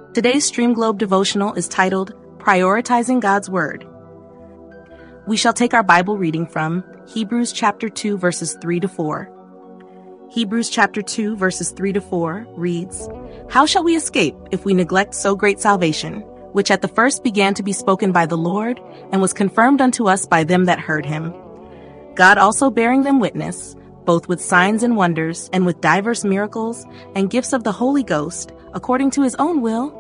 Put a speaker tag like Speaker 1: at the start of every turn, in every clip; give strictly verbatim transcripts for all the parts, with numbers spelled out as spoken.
Speaker 1: Today's Stream Globe devotional is titled, Prioritizing God's Word. We shall take our Bible reading from Hebrews chapter two, verses three to four. Hebrews chapter two, verses three to four reads, How shall we escape if we neglect so great salvation, which at the first began to be spoken by the Lord, and was confirmed unto us by them that heard him? God also bearing them witness, both with signs and wonders, and with divers miracles, and gifts of the Holy Ghost, according to his own will.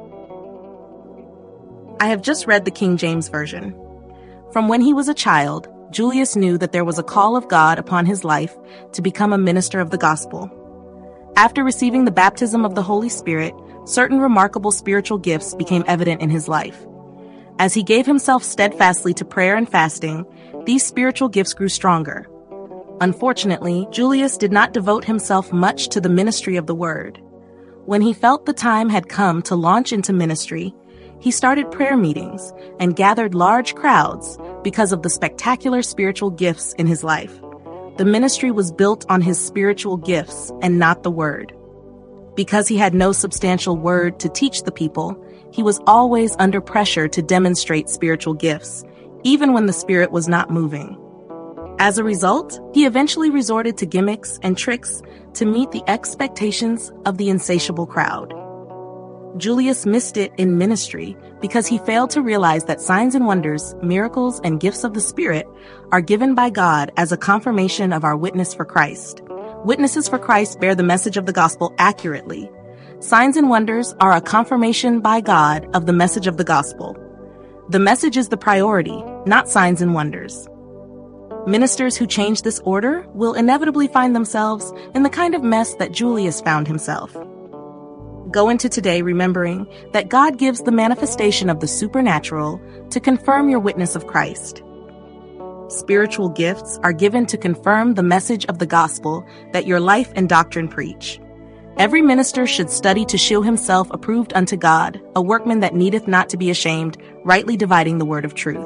Speaker 1: I have just read the King James Version. From when he was a child, Julius knew that there was a call of God upon his life to become a minister of the gospel. After receiving the baptism of the Holy Spirit, certain remarkable spiritual gifts became evident in his life. As he gave himself steadfastly to prayer and fasting, these spiritual gifts grew stronger. Unfortunately, Julius did not devote himself much to the ministry of the word. When he felt the time had come to launch into ministry, he started prayer meetings and gathered large crowds because of the spectacular spiritual gifts in his life. The ministry was built on his spiritual gifts and not the word. Because he had no substantial word to teach the people, he was always under pressure to demonstrate spiritual gifts, even when the Spirit was not moving. As a result, he eventually resorted to gimmicks and tricks to meet the expectations of the insatiable crowd. Julius missed it in ministry because he failed to realize that signs and wonders, miracles, and gifts of the Spirit are given by God as a confirmation of our witness for Christ. Witnesses for Christ bear the message of the gospel accurately. Signs and wonders are a confirmation by God of the message of the gospel. The message is the priority, not signs and wonders. Ministers who change this order will inevitably find themselves in the kind of mess that Julius found himself. Go into today remembering that God gives the manifestation of the supernatural to confirm your witness of Christ. Spiritual gifts are given to confirm the message of the gospel that your life and doctrine preach. Every minister should study to shew himself approved unto God, a workman that needeth not to be ashamed, rightly dividing the word of truth.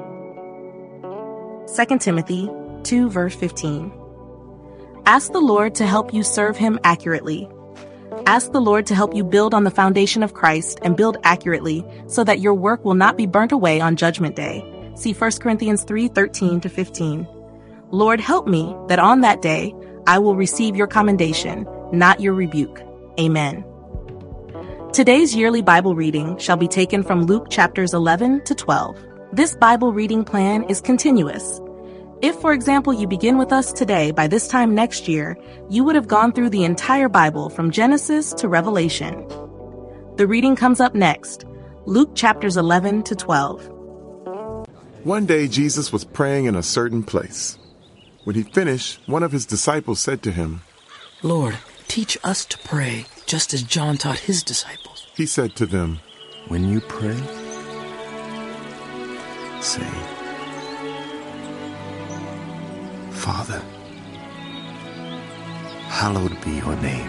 Speaker 1: Second Timothy two, verse fifteen. Ask the Lord to help you serve him accurately. Ask the Lord to help you build on the foundation of Christ and build accurately so that your work will not be burnt away on Judgment Day. See First Corinthians three, thirteen to fifteen. Lord, help me that on that day I will receive your commendation, not your rebuke. Amen. Today's yearly Bible reading shall be taken from Luke chapters eleven to twelve. This Bible reading plan is continuous. If, for example, you begin with us today, by this time next year, you would have gone through the entire Bible from Genesis to Revelation. The reading comes up next, Luke chapters eleven to twelve.
Speaker 2: One day Jesus was praying in a certain place. When he finished, one of his disciples said to him,
Speaker 3: Lord, teach us to pray, just as John taught his disciples.
Speaker 2: He said to them,
Speaker 4: When you pray, say, Father, hallowed be your name.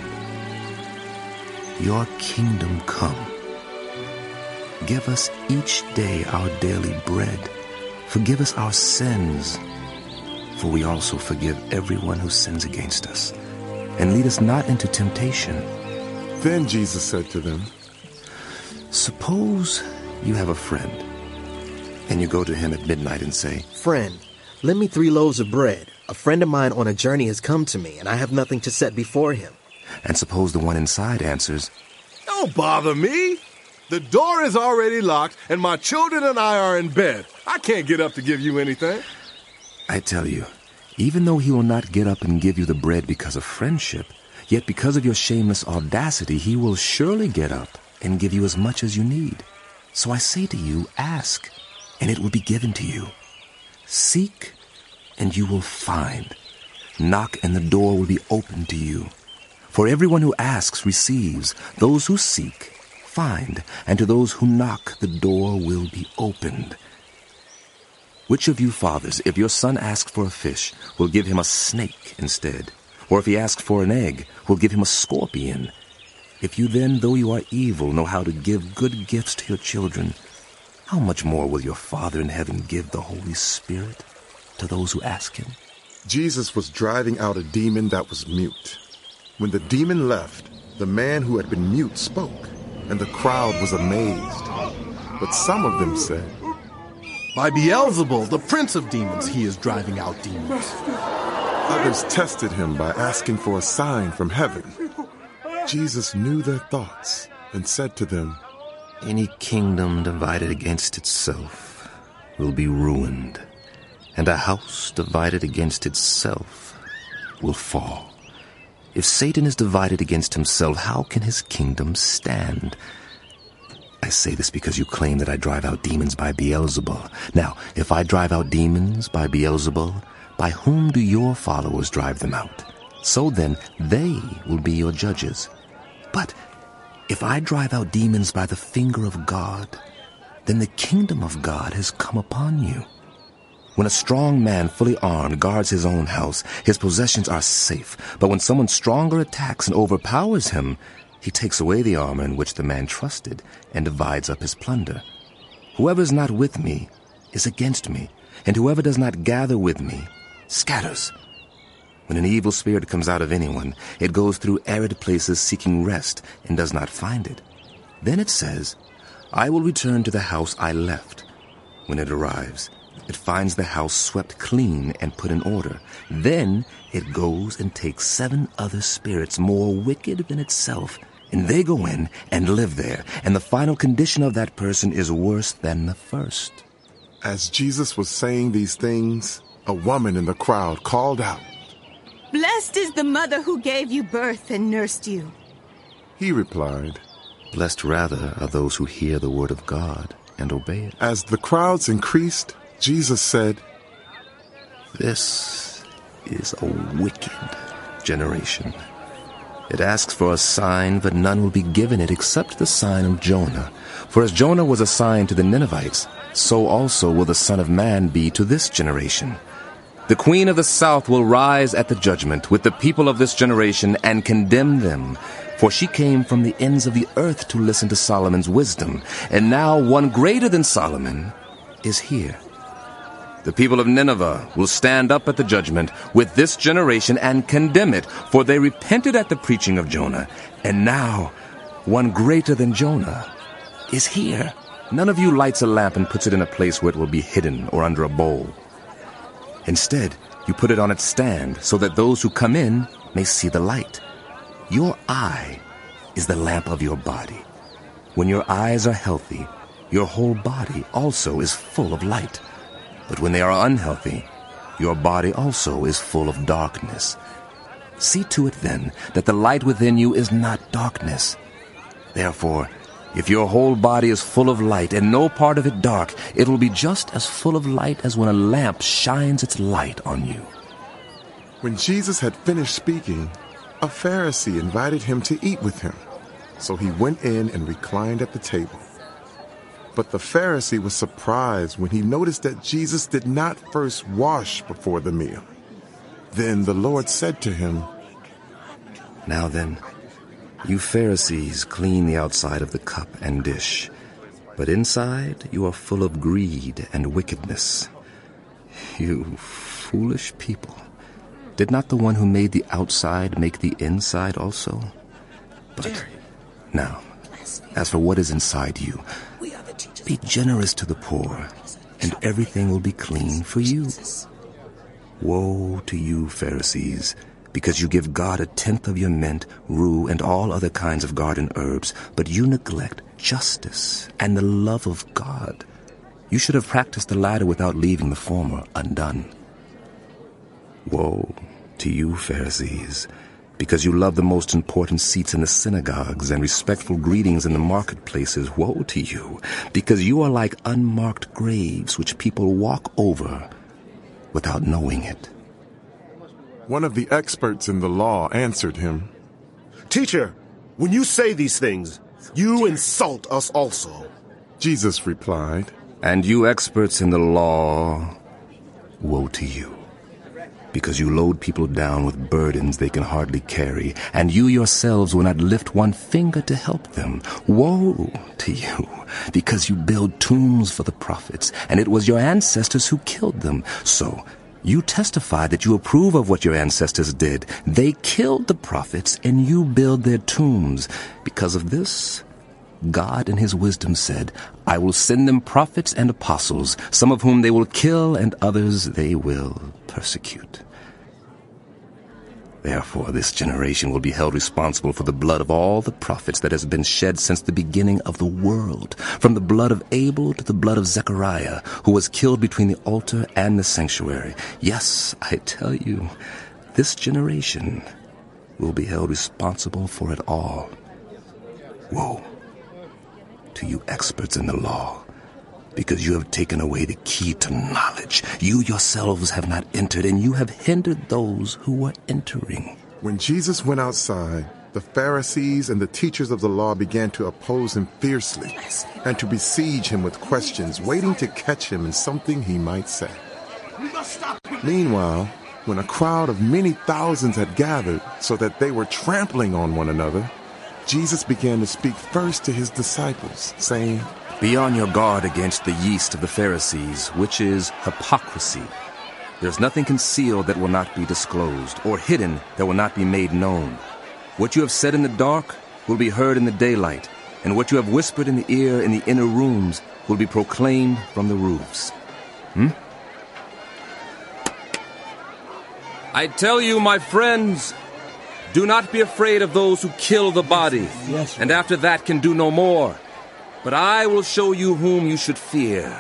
Speaker 4: Your kingdom come. Give us each day our daily bread. Forgive us our sins, for we also forgive everyone who sins against us. And lead us not into temptation.
Speaker 2: Then Jesus said to them,
Speaker 4: Suppose you have a friend, and you go to him at midnight and say,
Speaker 5: Friend, lend me three loaves of bread. A friend of mine on a journey has come to me, and I have nothing to set before him.
Speaker 4: And suppose the one inside answers,
Speaker 6: Don't bother me. The door is already locked, and my children and I are in bed. I can't get up to give you anything.
Speaker 4: I tell you, even though he will not get up and give you the bread because of friendship, yet because of your shameless audacity, he will surely get up and give you as much as you need. So I say to you, ask, and it will be given to you. Seek, and you will find. Knock, and the door will be opened to you. For everyone who asks receives. Those who seek find, and to those who knock the door will be opened. Which of you fathers, if your son asks for a fish, will give him a snake instead? Or if he asks for an egg, will give him a scorpion? If you then, though you are evil, know how to give good gifts to your children, how much more will your Father in heaven give the Holy Spirit to those who ask him?
Speaker 2: Jesus was driving out a demon that was mute. When the demon left, the man who had been mute spoke. and the crowd was amazed. But some of them said,
Speaker 6: "By Beelzebul, the prince of demons, he is driving out demons."
Speaker 2: Others tested him by asking for a sign from heaven. Jesus knew their thoughts and said to them,
Speaker 4: "Any kingdom divided against itself will be ruined, and a house divided against itself will fall. If Satan is divided against himself, how can his kingdom stand? I say this because you claim that I drive out demons by Beelzebul. Now, if I drive out demons by Beelzebul, by whom do your followers drive them out? So then, they will be your judges. But if I drive out demons by the finger of God, then the kingdom of God has come upon you. When a strong man fully armed guards his own house, his possessions are safe. But when someone stronger attacks and overpowers him, he takes away the armor in which the man trusted and divides up his plunder. Whoever is not with me is against me, and whoever does not gather with me scatters. When an evil spirit comes out of anyone, it goes through arid places seeking rest and does not find it. Then it says, 'I will return to the house I left.' When it arrives, it finds the house swept clean and put in order. Then it goes and takes seven other spirits more wicked than itself, and they go in and live there, and the final condition of that person is worse than the first."
Speaker 2: As Jesus was saying these things, a woman in the crowd called out,
Speaker 7: "Blessed is the mother who gave you birth and nursed you."
Speaker 2: He replied,
Speaker 4: Blessed rather are those who hear the word of God and obey it.
Speaker 2: As the crowds increased, Jesus said,
Speaker 4: This is a wicked generation. It asks for a sign, but none will be given it except the sign of Jonah. For as Jonah was a sign to the Ninevites, so also will the Son of Man be to this generation. The queen of the south will rise at the judgment with the people of this generation and condemn them. For she came from the ends of the earth to listen to Solomon's wisdom, and now one greater than Solomon is here. The people of Nineveh will stand up at the judgment with this generation and condemn it, for they repented at the preaching of Jonah, and now one greater than Jonah is here. None of you lights a lamp and puts it in a place where it will be hidden or under a bowl. Instead, you put it on its stand so that those who come in may see the light. Your eye is the lamp of your body. When your eyes are healthy, your whole body also is full of light. But when they are unhealthy, your body also is full of darkness. See to it then that the light within you is not darkness. Therefore, if your whole body is full of light and no part of it dark, it will be just as full of light as when a lamp shines its light on you.
Speaker 2: When Jesus had finished speaking, a Pharisee invited him to eat with him. So he went in and reclined at the table. But the Pharisee was surprised when he noticed that Jesus did not first wash before the meal. Then the Lord said to him,
Speaker 4: Now then, you Pharisees clean the outside of the cup and dish, but inside you are full of greed and wickedness. You foolish people. Did not the one who made the outside make the inside also? But now, as for what is inside you, be generous to the poor, and everything will be clean for you. Woe to you, Pharisees, because you give God a tenth of your mint, rue, and all other kinds of garden herbs, but you neglect justice and the love of God. You should have practiced the latter without leaving the former undone. Woe to you, Pharisees, because you love the most important seats in the synagogues and respectful greetings in the marketplaces. Woe to you, because you are like unmarked graves which people walk over without knowing it.
Speaker 2: One of the experts in the law answered him,
Speaker 8: Teacher, when you say these things, you insult us also.
Speaker 2: Jesus replied,
Speaker 4: And you experts in the law, woe to you, because you load people down with burdens they can hardly carry, and you yourselves will not lift one finger to help them. Woe to you, because you build tombs for the prophets, and it was your ancestors who killed them. So you testify that you approve of what your ancestors did. They killed the prophets, and you build their tombs. Because of this, God in his wisdom said, I will send them prophets and apostles, some of whom they will kill and others they will persecute. Therefore, this generation will be held responsible for the blood of all the prophets that has been shed since the beginning of the world, from the blood of Abel to the blood of Zechariah, who was killed between the altar and the sanctuary. Yes, I tell you, this generation will be held responsible for it all. Woe to you experts in the law, because you have taken away the key to knowledge. You yourselves have not entered, and you have hindered those who were entering.
Speaker 2: When Jesus went outside, the Pharisees and the teachers of the law began to oppose him fiercely and to besiege him with questions, waiting to catch him in something he might say. Meanwhile, when a crowd of many thousands had gathered so that they were trampling on one another, Jesus began to speak first to his disciples, saying,
Speaker 4: Be on your guard against the yeast of the Pharisees, which is hypocrisy. There's nothing concealed that will not be disclosed, or hidden that will not be made known. What you have said in the dark will be heard in the daylight, and what you have whispered in the ear in the inner rooms will be proclaimed from the roofs. Hmm? I tell you, my friends, do not be afraid of those who kill the body, yes, and after that can do no more. But I will show you whom you should fear.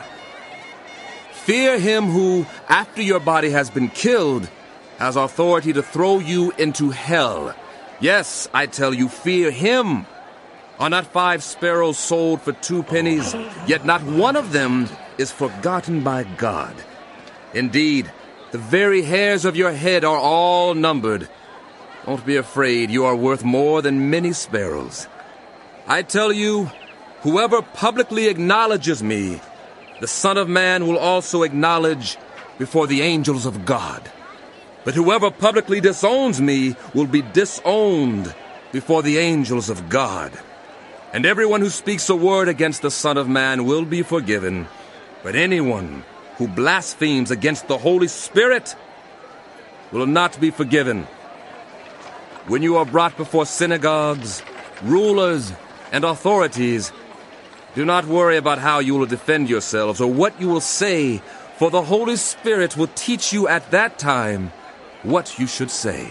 Speaker 4: Fear him who, after your body has been killed, has authority to throw you into hell. Yes, I tell you, fear him. Are not five sparrows sold for two pennies? Yet not one of them is forgotten by God. Indeed, the very hairs of your head are all numbered. Don't be afraid, you are worth more than many sparrows. I tell you, whoever publicly acknowledges me, the Son of Man will also acknowledge before the angels of God. But whoever publicly disowns me will be disowned before the angels of God. And everyone who speaks a word against the Son of Man will be forgiven. But anyone who blasphemes against the Holy Spirit will not be forgiven. When you are brought before synagogues, rulers, and authorities, do not worry about how you will defend yourselves or what you will say, for the Holy Spirit will teach you at that time what you should say.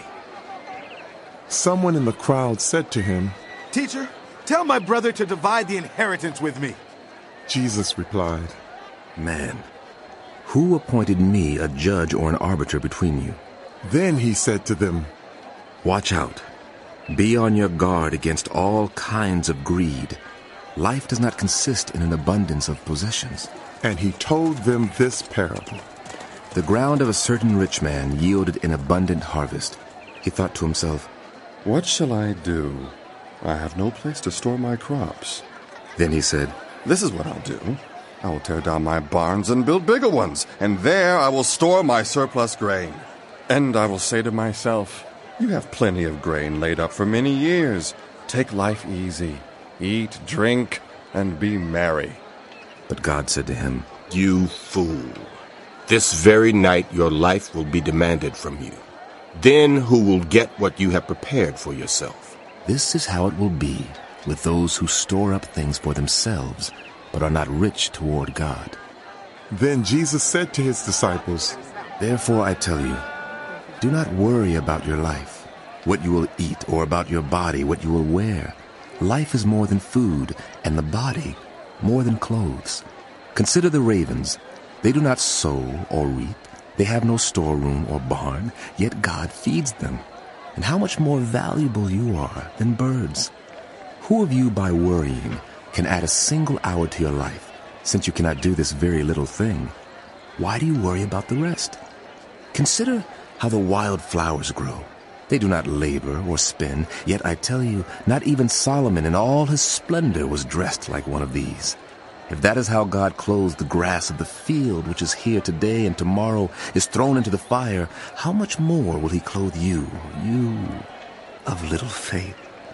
Speaker 2: Someone in the crowd said to him,
Speaker 9: Teacher, tell my brother to divide the inheritance with me.
Speaker 2: Jesus replied,
Speaker 4: Man, who appointed me a judge or an arbiter between you?
Speaker 2: Then he said to them,
Speaker 4: Watch out. Be on your guard against all kinds of greed. Life does not consist in an abundance of possessions.
Speaker 2: And he told them this parable.
Speaker 4: The ground of a certain rich man yielded an abundant harvest. He thought to himself,
Speaker 10: What shall I do? I have no place to store my crops.
Speaker 4: Then he said,
Speaker 10: This is what I'll do. I will tear down my barns and build bigger ones, and there I will store my surplus grain. And I will say to myself, You have plenty of grain laid up for many years. Take life easy. Eat, drink, and be merry.
Speaker 4: But God said to him,
Speaker 11: You fool. This very night your life will be demanded from you. Then who will get what you have prepared for yourself?
Speaker 4: This is how it will be with those who store up things for themselves, but are not rich toward God.
Speaker 2: Then Jesus said to his disciples,
Speaker 4: Therefore I tell you, do not worry about your life, what you will eat, or about your body, what you will wear. Life is more than food, and the body more than clothes. Consider the ravens. They do not sow or reap. They have no storeroom or barn, yet God feeds them. And how much more valuable you are than birds. Who of you, by worrying, can add a single hour to your life, since you cannot do this very little thing? Why do you worry about the rest? Consider how the wild flowers grow. They do not labor or spin, yet I tell you, not even Solomon in all his splendor was dressed like one of these. If that is how God clothes the grass of the field, which is here today and tomorrow is thrown into the fire, how much more will he clothe you, you of little faith?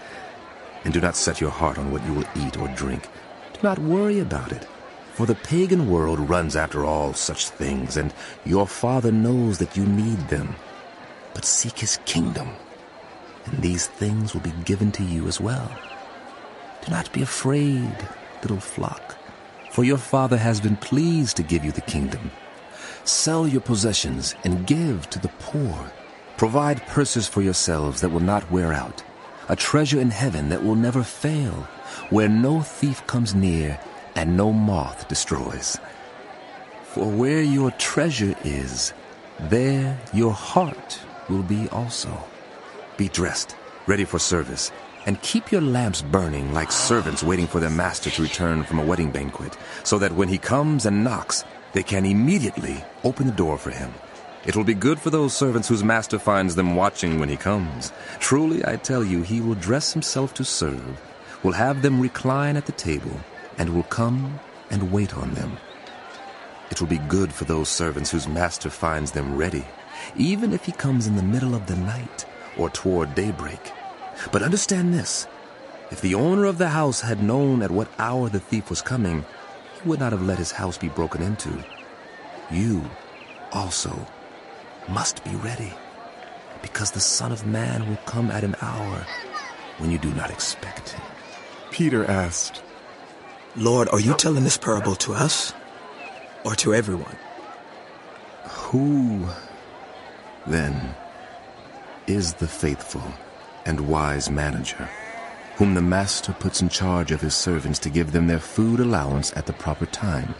Speaker 4: And do not set your heart on what you will eat or drink. Do not worry about it, for the pagan world runs after all such things, and your Father knows that you need them. But seek his kingdom, and these things will be given to you as well. Do not be afraid, little flock, for your Father has been pleased to give you the kingdom. Sell your possessions and give to the poor. Provide purses for yourselves that will not wear out, a treasure in heaven that will never fail, where no thief comes near and no moth destroys. For where your treasure is, there your heart will be also. Be dressed, ready for service, and keep your lamps burning like servants waiting for their master to return from a wedding banquet, so that when he comes and knocks, they can immediately open the door for him. It will be good for those servants whose master finds them watching when he comes. Truly, I tell you, he will dress himself to serve, will have them recline at the table, and will come and wait on them. It will be good for those servants whose master finds them ready, even if he comes in the middle of the night or toward daybreak. But understand this, if the owner of the house had known at what hour the thief was coming, he would not have let his house be broken into. You also must be ready, because the Son of Man will come at an hour when you do not expect him.
Speaker 2: Peter asked,
Speaker 3: Lord, are you telling this parable to us or to everyone?
Speaker 4: Who, then, is the faithful and wise manager, whom the master puts in charge of his servants to give them their food allowance at the proper time?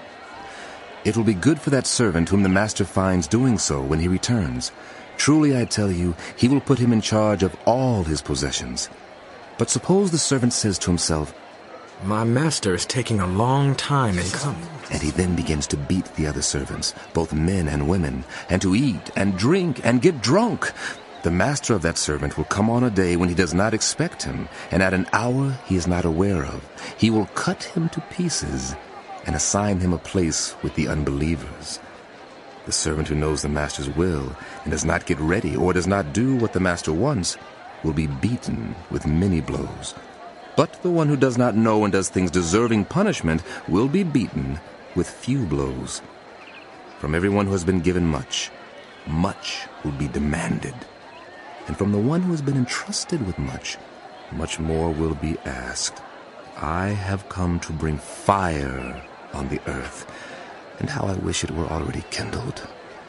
Speaker 4: It will be good for that servant whom the master finds doing so when he returns. Truly, I tell you, he will put him in charge of all his possessions. But suppose the servant says to himself,
Speaker 3: My master is taking a long time in coming.
Speaker 4: And he then begins to beat the other servants, both men and women, and to eat and drink and get drunk. The master of that servant will come on a day when he does not expect him, and at an hour he is not aware of. He will cut him to pieces and assign him a place with the unbelievers. The servant who knows the master's will and does not get ready or does not do what the master wants will be beaten with many blows. But the one who does not know and does things deserving punishment will be beaten with few blows. From everyone who has been given much, much will be demanded. And from the one who has been entrusted with much, much more will be asked. I have come to bring fire on the earth, and how I wish it were already kindled.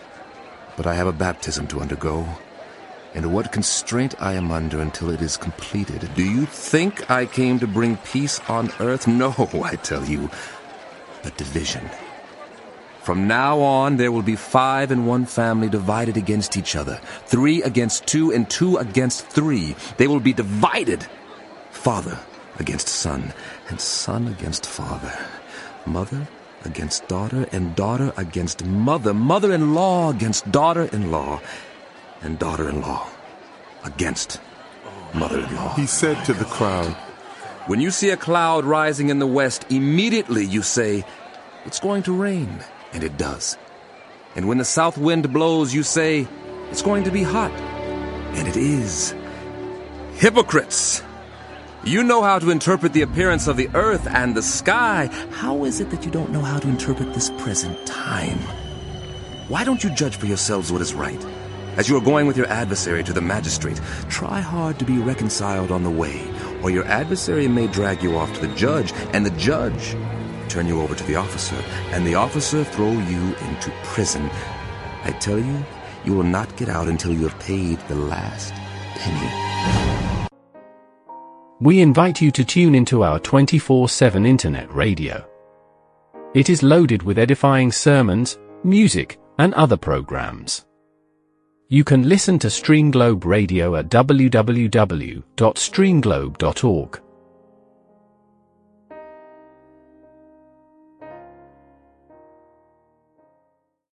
Speaker 4: But I have a baptism to undergo, and what constraint I am under until it is completed. Do you think I came to bring peace on earth? No, I tell you, but division. From now on, there will be five in one family divided against each other, three against two, and two against three. They will be divided. Father against son, and son against father. Mother against daughter, and daughter against mother. Mother-in-law against daughter-in-law, and daughter-in-law against mother-in-law.
Speaker 2: He said to the crowd,
Speaker 4: When you see a cloud rising in the west, immediately you say, It's going to rain. And it does. And when the south wind blows, you say, It's going to be hot. And it is. Hypocrites! You know how to interpret the appearance of the earth and the sky. How is it that you don't know how to interpret this present time? Why don't you judge for yourselves what is right? As you are going with your adversary to the magistrate, try hard to be reconciled on the way, or your adversary may drag you off to the judge, and the judge turn you over to the officer, and the officer throw you into prison. I tell you, you will not get out until you have paid the last penny.
Speaker 12: We invite you to tune into our twenty-four seven internet radio. It is loaded with edifying sermons, music, and other programs. You can listen to Stream Globe Radio at w w w dot stream globe dot org.